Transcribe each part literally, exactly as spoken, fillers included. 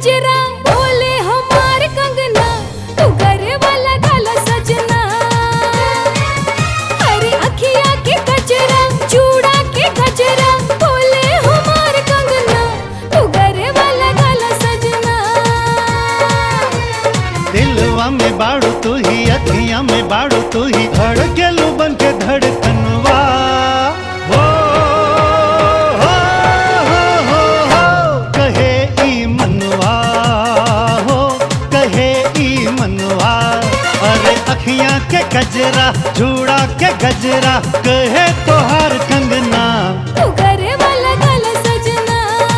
कजरा बोले हमार कंगना, तू करे वाला गाला सजना। अरे अखिया के कजरा चूड़ा के गजरा बोले हमार कंगना, तू करे वाला गाला सजना। दिलवा में बाड़ू तू ही, अखियां में बाड़ू तू ही, धड़केलू बन के धड़कनवा। हो, हो, हो, हो, हो, कहे ई मनवा, हो कहे ई मनवा। अरे अखियां के गजरा चूड़ा के गजरा कहे तोहार कंगना, तू करे वाला गाला सजना।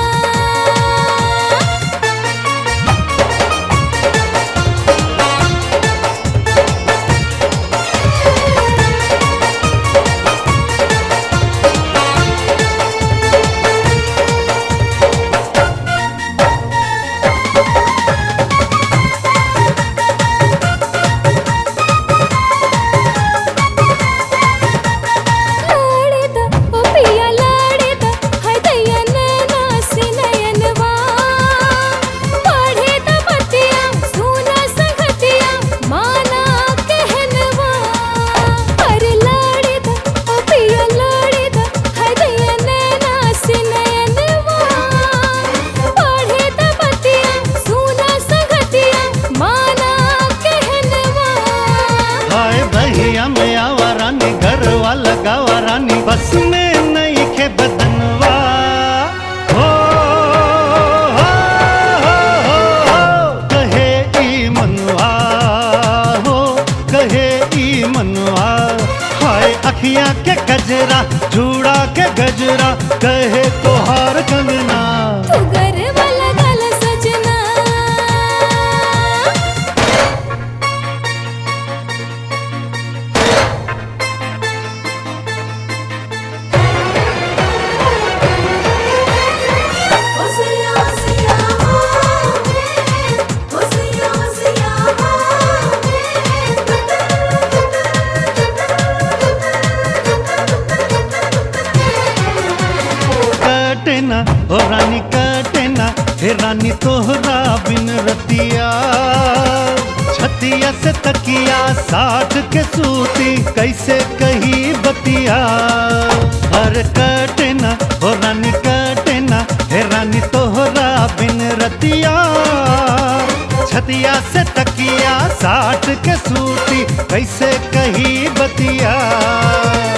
में आवा रानी घर वाला गावा रानी, बस में नहीं के बदनवा। हो, हो, हो, हो, हो, कहे ई मनवा, हो कहे ई मनवा। हाय अखियां के गजरा चूड़ा के गजरा कहे तोहार कंगना, तू करे वाला गाला सजना। कटेना ओ रानी कटेना, हे रानी तोहरा बिन रतिया। छतिया से तकिया साठ के सूती कैसे कही बतिया। हर कटेना ओ रानी कटेना, हे रानी तोहरा बिन रतिया। छतिया से तकिया साठ के सूती कैसे कही बतिया।